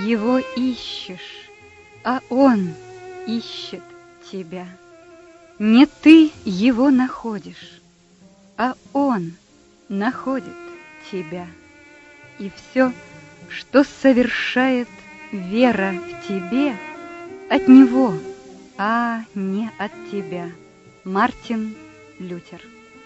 его ищешь, а он ищет тебя. Не ты его находишь, а он находит тебя. И все, что совершает вера в тебе, от него, а не от тебя. Мартин Лютер.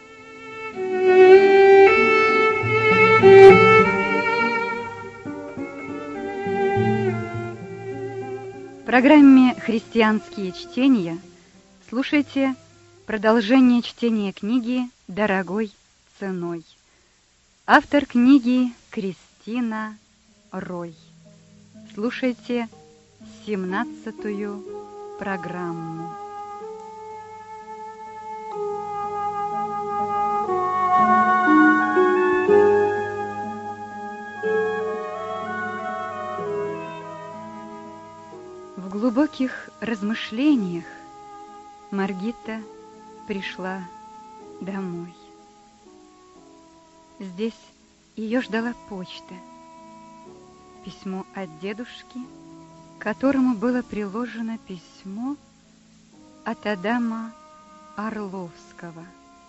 В программе «Христианские чтения» слушайте продолжение чтения книги «Дорогой ценой». Автор книги Кристина Рой. Слушайте 17-ю программу. В глубоких размышлениях Маргита пришла домой. Здесь ее ждала почта. Письмо от дедушки, к которому было приложено письмо от Адама Орловского.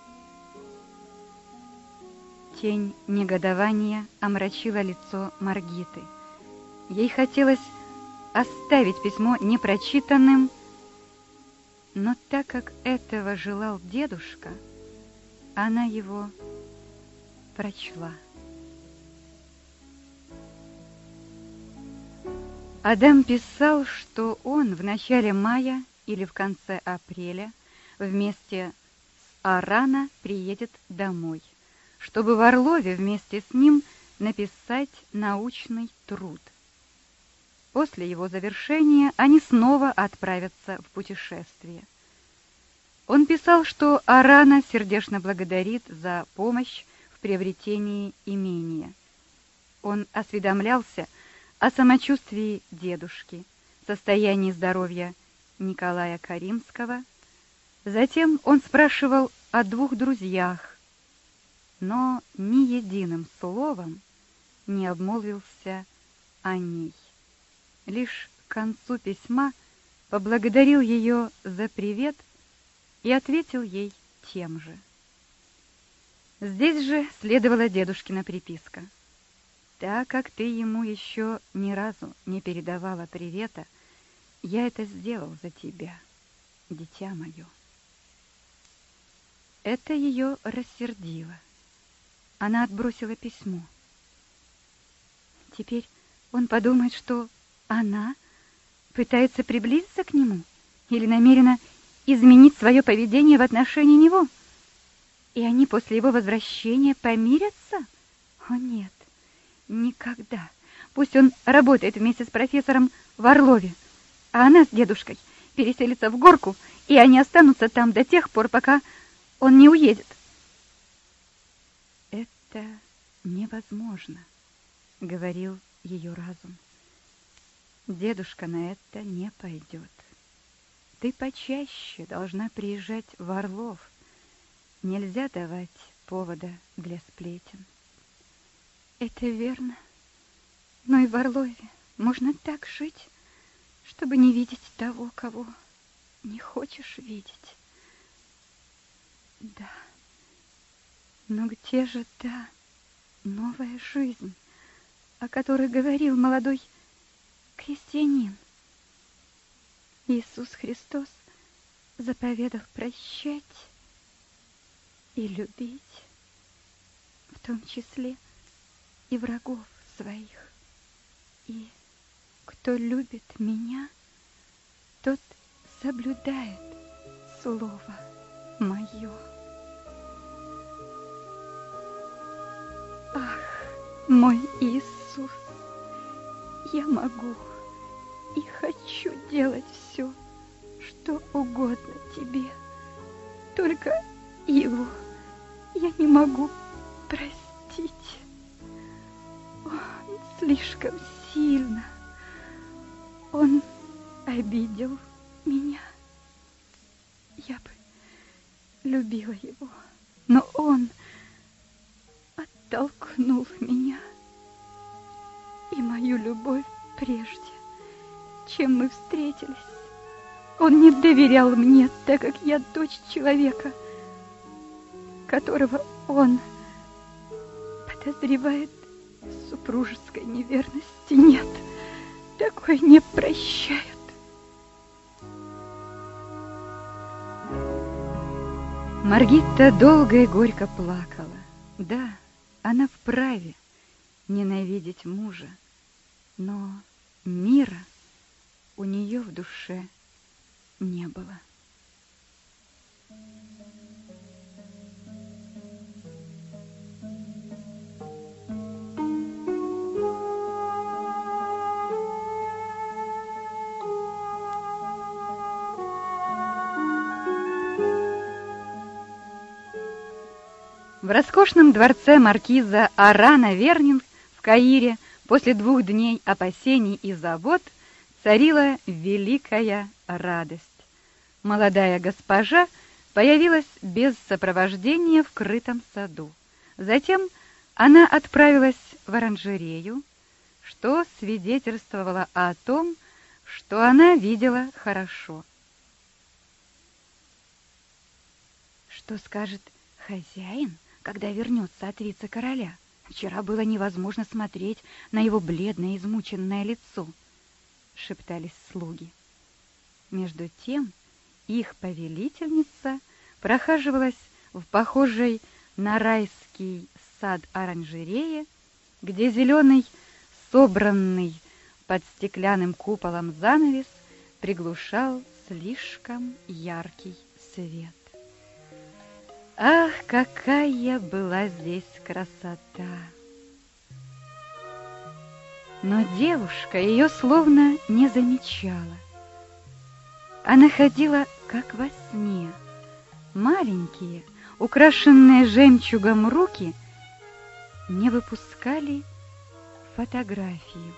Тень негодования омрачила лицо Маргиты. Ей хотелось оставить письмо непрочитанным, но так как этого желал дедушка, она его прочла. Адам писал, что он в начале мая или в конце апреля вместе с Арана приедет домой, чтобы в Орлове вместе с ним написать научный труд. После его завершения они снова отправятся в путешествие. Он писал, что Арана сердечно благодарит за помощь в приобретении имения. Он осведомлялся о самочувствии дедушки, состоянии здоровья Николая Каримского. Затем он спрашивал о двух друзьях, но ни единым словом не обмолвился о ней. Лишь к концу письма поблагодарил ее за привет и ответил ей тем же. Здесь же следовала дедушкина приписка. Так как ты ему еще ни разу не передавала привета, я это сделал за тебя, дитя мое. Это ее рассердило. Она отбросила письмо. Теперь он подумает, что она пытается приблизиться к нему или намерена изменить свое поведение в отношении него. И они после его возвращения помирятся? О, нет, никогда. Пусть он работает вместе с профессором в Орлове, а она с дедушкой переселится в Горку, и они останутся там до тех пор, пока он не уедет. Это невозможно, говорил ее разум. Дедушка на это не пойдет. Ты почаще должна приезжать в Орлов. Нельзя давать повода для сплетен. Это верно. Но и в Орлове можно так жить, чтобы не видеть того, кого не хочешь видеть. Да. Но где же та новая жизнь, о которой говорил молодой христианин? Иисус Христос заповедал прощать и любить, в том числе и врагов своих. И кто любит меня, тот соблюдает слово мое. Ах, мой Иисус, я могу и хочу делать все, что угодно тебе. Только его я не могу простить. Он слишком сильно. Он обидел меня. Я бы любила его, но он оттолкнул меня, и мою любовь Прежде, чем мы встретились, он не доверял мне, так как я дочь человека, которого он подозревает в супружеской неверности. Нет, такое не прощают. Маргита долго и горько плакала. Да, она вправе ненавидеть мужа, но мира у нее в душе не было. В роскошном дворце маркиза Арана Вернинг в Каире после 2 дней опасений и забот царила великая радость. Молодая госпожа появилась без сопровождения в крытом саду. Затем она отправилась в оранжерею, что свидетельствовало о том, что она видела хорошо. Что скажет хозяин, когда вернется от вице-короля? Вчера было невозможно смотреть на его бледное, измученное лицо, шептались слуги. Между тем их повелительница прохаживалась в похожей на райский сад оранжерее, где зеленый, собранный под стеклянным куполом занавес приглушал слишком яркий свет. Ах, какая была здесь красота! Но девушка ее словно не замечала. Она ходила, как во сне. Маленькие, украшенные жемчугом руки не выпускали фотографию.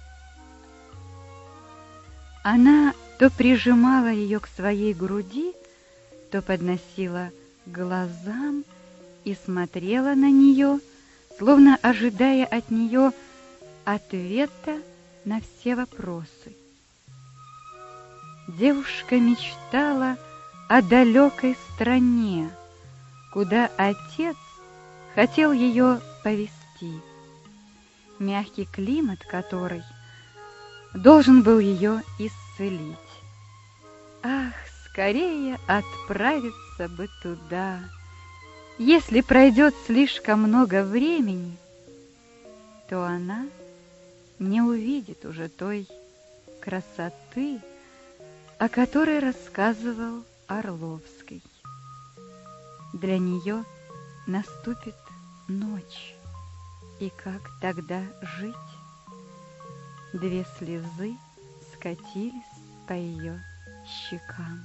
Она то прижимала ее к своей груди, то подносила к глазам и смотрела на нее, словно ожидая от нее ответа на все вопросы. Девушка мечтала о далекой стране, куда отец хотел ее повезти, мягкий климат которой должен был ее исцелить. Ах, скорее отправиться бы туда! Если пройдет слишком много времени, то она не увидит уже той красоты, о которой рассказывал Орловский. Для нее наступит ночь, и как тогда жить? 2 слезы скатились по ее щекам.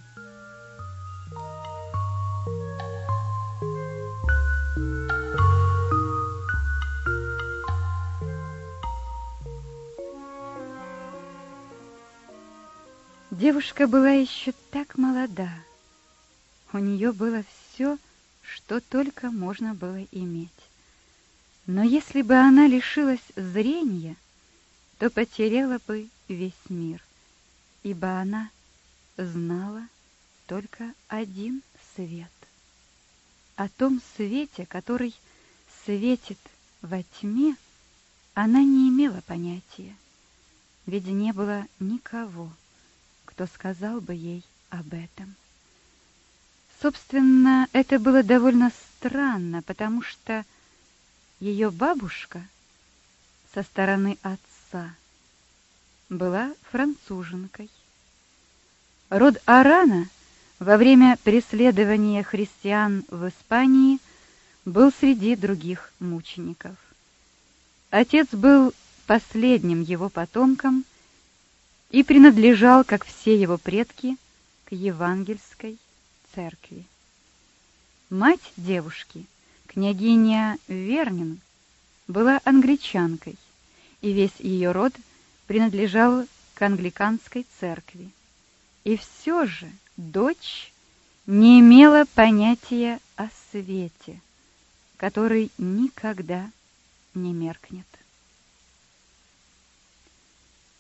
Девушка была еще так молода. У нее было все, что только можно было иметь. Но если бы она лишилась зрения, то потеряла бы весь мир, ибо она знала только один свет. О том свете, который светит во тьме, она не имела понятия, ведь не было никого, кто сказал бы ей об этом. Собственно, это было довольно странно, потому что ее бабушка со стороны отца была француженкой. Род Арана во время преследования христиан в Испании был среди других мучеников. Отец был последним его потомком и принадлежал, как все его предки, к евангельской церкви. Мать девушки, княгиня Вернинг, была англичанкой, и весь ее род принадлежал к англиканской церкви. И все же дочь не имела понятия о свете, который никогда не меркнет.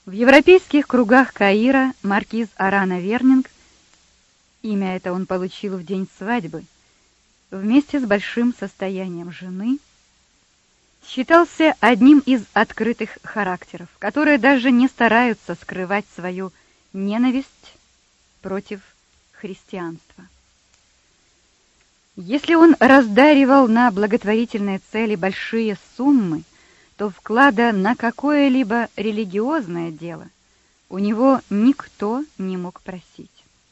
В европейских кругах Каира маркиз Арана Вернинг, имя это он получил в день свадьбы, вместе с большим состоянием жены, считался одним из открытых характеров, которые даже не стараются скрывать свою ненависть против христианства. Если он раздаривал на благотворительные цели большие суммы, то вклада на какое-либо религиозное дело у него никто не мог просить.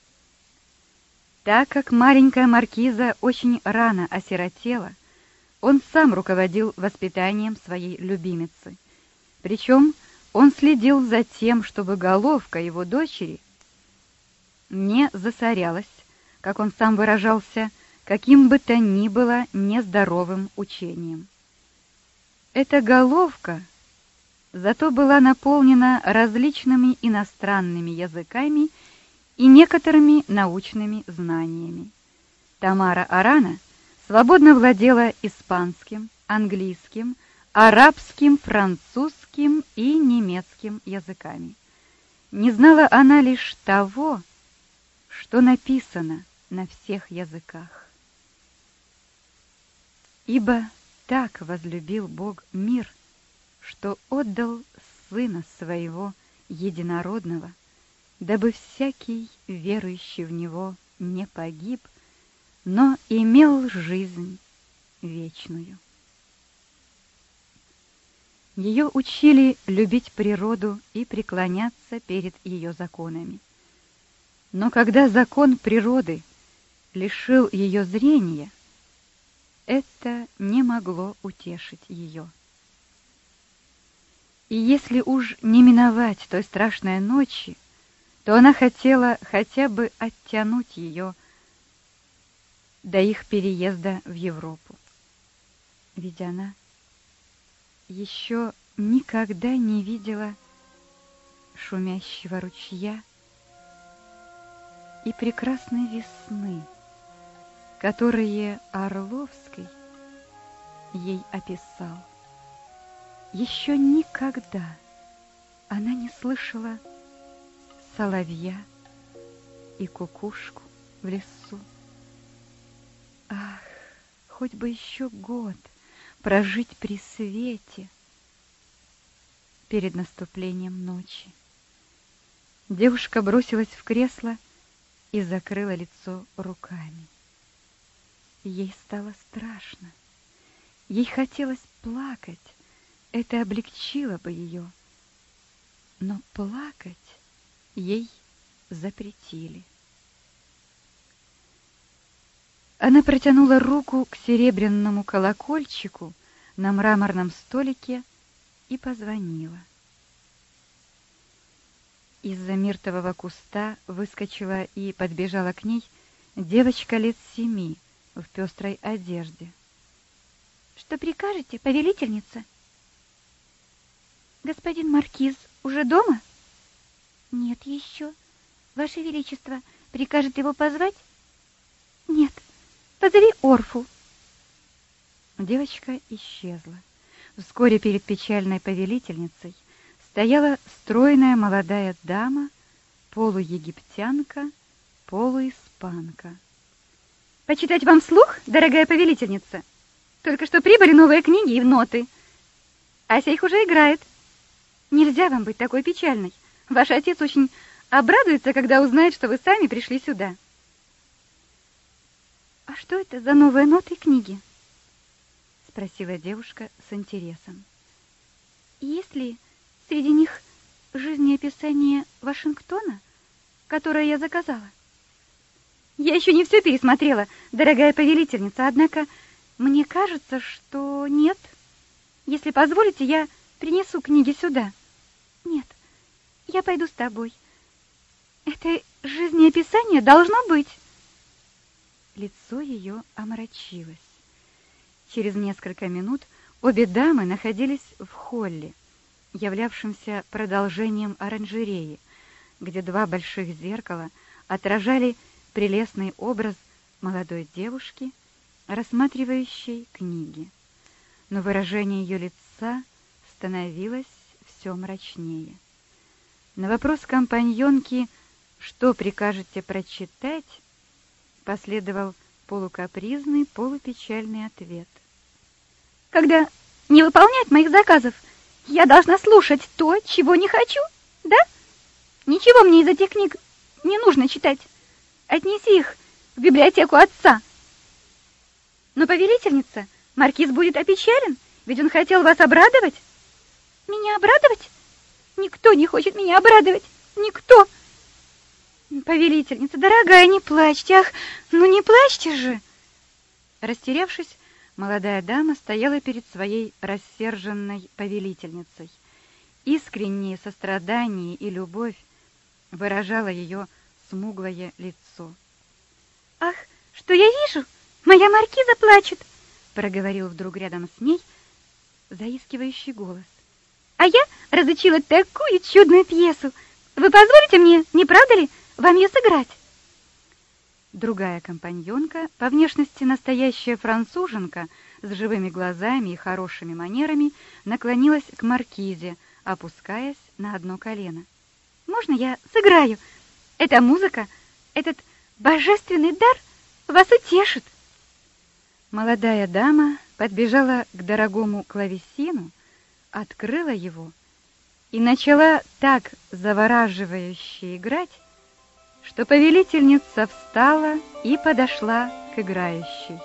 Так как маленькая маркиза очень рано осиротела, он сам руководил воспитанием своей любимицы. Причем он следил за тем, чтобы головка его дочери не засорялась, как он сам выражался, каким бы то ни было нездоровым учением. Эта головка зато была наполнена различными иностранными языками и некоторыми научными знаниями. Тамара Арана свободно владела испанским, английским, арабским, французским и немецким языками. Не знала она лишь того, что написано на всех языках. Ибо так возлюбил Бог мир, что отдал Сына Своего Единородного, дабы всякий, верующий в Него, не погиб, но имел жизнь вечную. Ее учили любить природу и преклоняться перед ее законами. Но когда закон природы лишил ее зрения, это не могло утешить ее. И если уж не миновать той страшной ночи, то она хотела хотя бы оттянуть ее до их переезда в Европу. Ведь она еще никогда не видела шумящего ручья и прекрасной весны, которые Орловский ей описал. Еще никогда она не слышала соловья и кукушку в лесу. Ах, хоть бы еще год прожить при свете перед наступлением ночи. Девушка бросилась в кресло и закрыла лицо руками. Ей стало страшно. Ей хотелось плакать. Это облегчило бы ее. Но плакать ей запретили. Она протянула руку к серебряному колокольчику на мраморном столике и позвонила. Из-за миртового куста выскочила и подбежала к ней девочка лет 7 в пестрой одежде. Что прикажете, повелительница? Господин маркиз уже дома? Нет еще. Ваше Величество прикажет его позвать? Нет. Позови Орфу. Девочка исчезла. Вскоре перед печальной повелительницей стояла стройная молодая дама, полуегиптянка, полуиспанка. Почитать вам вслух, дорогая повелительница? Только что прибыли новые книги и ноты. Ася их уже играет. Нельзя вам быть такой печальной. Ваш отец очень обрадуется, когда узнает, что вы сами пришли сюда. А что это за новые ноты и книги? Спросила девушка с интересом. Есть ли среди них жизнеописание Вашингтона, которое я заказала? Я еще не все пересмотрела, дорогая повелительница, однако мне кажется, что нет. Если позволите, я принесу книги сюда. Нет, я пойду с тобой. Это жизнеописание должно быть. Лицо ее омрачилось. Через несколько минут обе дамы находились в холле, являвшемся продолжением оранжереи, где два больших зеркала отражали прелестный образ молодой девушки, рассматривающей книги. Но выражение ее лица становилось все мрачнее. На вопрос компаньонки, что прикажете прочитать, последовал полукапризный, полупечальный ответ. Когда не выполняют моих заказов, я должна слушать то, чего не хочу, да? Ничего мне из этих книг не нужно читать. Отнеси их в библиотеку отца. Но, повелительница, маркиз будет опечален, ведь он хотел вас обрадовать. Меня обрадовать? Никто не хочет меня обрадовать. Никто. Повелительница, дорогая, не плачьте. Ах, ну не плачьте же. Растерявшись, молодая дама стояла перед своей рассерженной повелительницей. Искреннее сострадание и любовь выражало ее смуглое лицо. «Ах, что я вижу! Моя маркиза плачет!» — проговорил вдруг рядом с ней заискивающий голос. «А я разучила такую чудную пьесу! Вы позволите мне, не правда ли, вам ее сыграть?» Другая компаньонка, по внешности настоящая француженка, с живыми глазами и хорошими манерами, наклонилась к маркизе, опускаясь на одно колено. «Можно я сыграю? Эта музыка, этот божественный дар вас утешит!» Молодая дама подбежала к дорогому клавесину, открыла его и начала так завораживающе играть, что повелительница встала и подошла к играющей.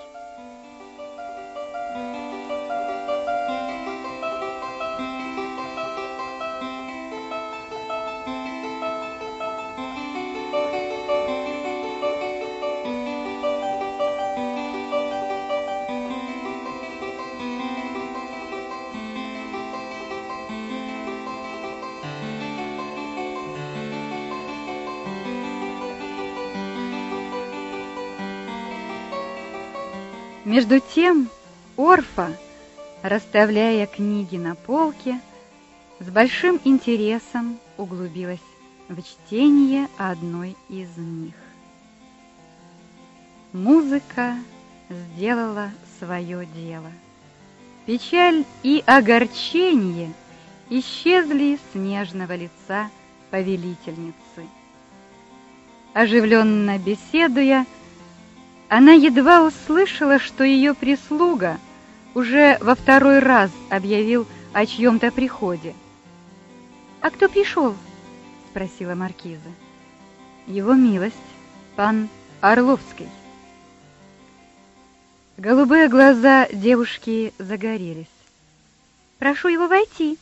Между тем Орфа, расставляя книги на полке, с большим интересом углубилась в чтение одной из них. Музыка сделала свое дело. Печаль и огорчение исчезли с нежного лица повелительницы. Оживленно беседуя, она едва услышала, что ее прислуга уже во второй раз объявил о чьем-то приходе. «А кто пришел?» — спросила маркиза. «Его милость, пан Орловский». Голубые глаза девушки загорелись. «Прошу его войти».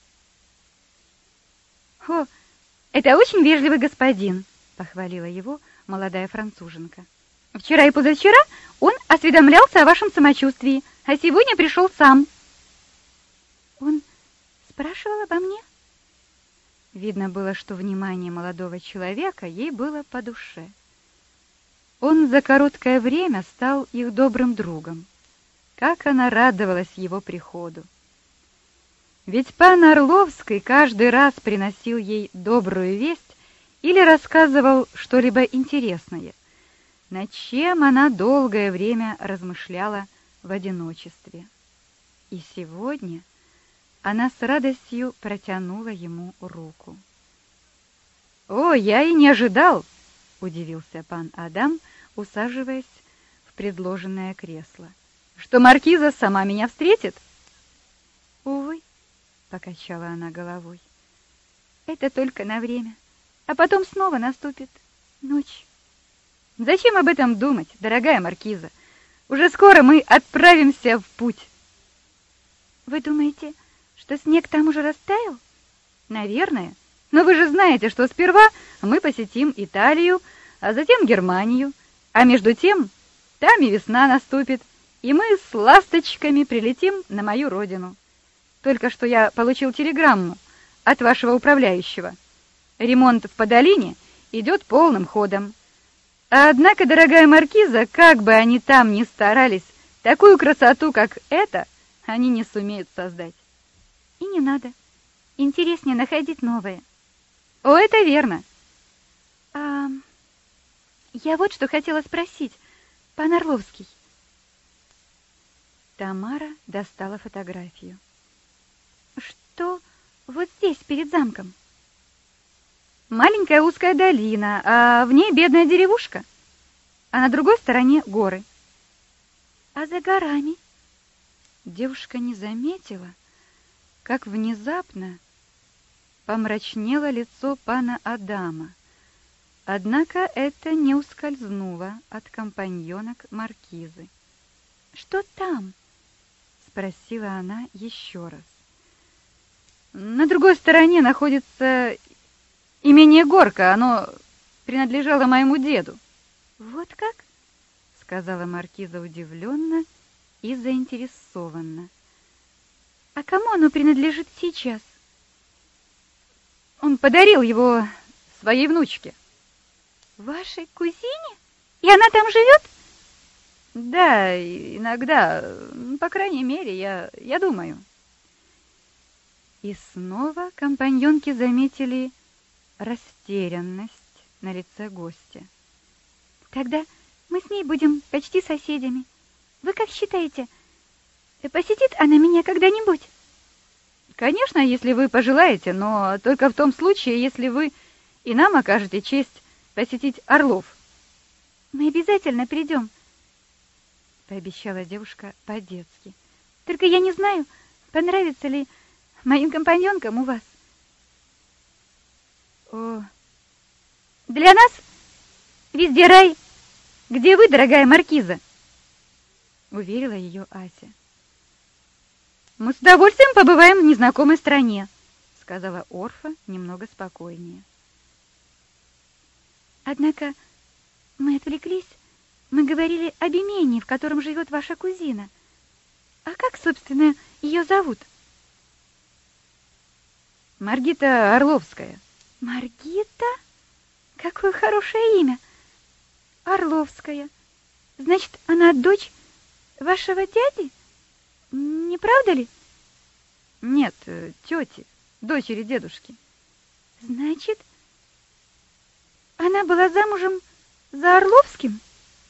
«О, это очень вежливый господин», — похвалила его молодая француженка. «Вчера и позавчера он осведомлялся о вашем самочувствии, а сегодня пришел сам». «Он спрашивал обо мне?» Видно было, что внимание молодого человека ей было по душе. Он за короткое время стал их добрым другом. Как она радовалась его приходу! Ведь пан Орловский каждый раз приносил ей добрую весть или рассказывал что-либо интересное, над чем она долгое время размышляла в одиночестве. И сегодня она с радостью протянула ему руку. «О, я и не ожидал!» — удивился пан Адам, усаживаясь в предложенное кресло. «Что маркиза сама меня встретит?» «Увы», — покачала она головой, — «это только на время, а потом снова наступит ночь». «Зачем об этом думать, дорогая маркиза? Уже скоро мы отправимся в путь». «Вы думаете, что снег там уже растаял?» «Наверное. Но вы же знаете, что сперва мы посетим Италию, а затем Германию, а между тем там и весна наступит, и мы с ласточками прилетим на мою родину. Только что я получил телеграмму от вашего управляющего. Ремонт в Подолине идет полным ходом. Однако, дорогая маркиза, как бы они там ни старались, такую красоту, как эта, они не сумеют создать». «И не надо. Интереснее находить новое». «О, это верно». Я вот что хотела спросить, пан Орловский». Тамара достала фотографию. «Что вот здесь, перед замком?» маленькая узкая долина, а в ней бедная деревушка, а на другой стороне горы. А за горами? Девушка не заметила, как внезапно помрачнело лицо пана Адама. Однако это не ускользнуло от компаньонок маркизы. Что там? Спросила она еще раз. На другой стороне находится имение Горка. Оно принадлежало моему деду. Вот как? Сказала маркиза удивленно и заинтересованно. А кому оно принадлежит сейчас? Он подарил его своей внучке. Вашей кузине? И она там живет? Да, иногда, по крайней мере, я думаю. И снова компаньонки заметили растерянность на лице гостя. Тогда мы с ней будем почти соседями. Вы как считаете, посетит она меня когда-нибудь? Конечно, если вы пожелаете, но только в том случае, если вы и нам окажете честь посетить Орлов. Мы обязательно придем, пообещала девушка по-детски. Только я не знаю, понравится ли моим компаньонкам у вас. О, для нас везде рай. Где вы, дорогая маркиза? Уверила ее Ася. Мы с удовольствием побываем в незнакомой стране, сказала Орфа немного спокойнее. Однако мы отвлеклись. Мы говорили об имении, в котором живет ваша кузина. А как, собственно, ее зовут? Маргита Орловская. Маргита? Какое хорошее имя. Орловская. Значит, она дочь вашего дяди? Не правда ли? Нет, тети, дочери дедушки. Значит, она была замужем за Орловским?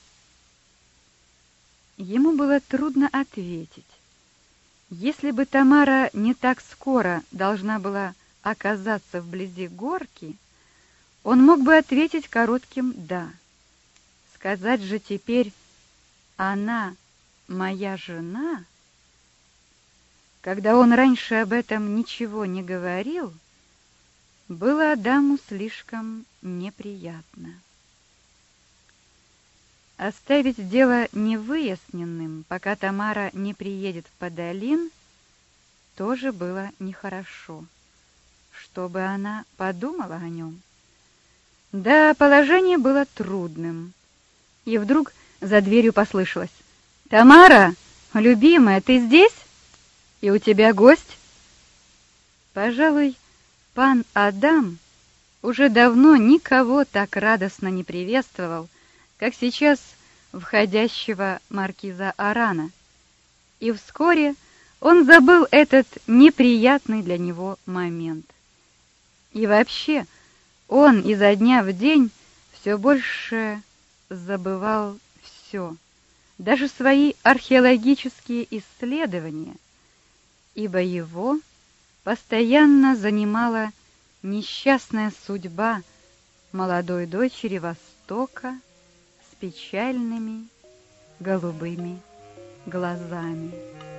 Ему было трудно ответить. Если бы Тамара не так скоро должна была оказаться вблизи Горки, он мог бы ответить коротким «да». Сказать же теперь «она моя жена», когда он раньше об этом ничего не говорил, было Адаму слишком неприятно. Оставить дело невыясненным, пока Тамара не приедет в Подолин, тоже было нехорошо. Чтобы она подумала о нем. Да, положение было трудным. И вдруг за дверью послышалось: «Тамара, любимая, ты здесь? И у тебя гость?» Пожалуй, пан Адам уже давно никого так радостно не приветствовал, как сейчас входящего маркиза Арана. И вскоре он забыл этот неприятный для него момент. И вообще, он изо дня в день все больше забывал все, даже свои археологические исследования, ибо его постоянно занимала несчастная судьба молодой дочери Востока с печальными голубыми глазами.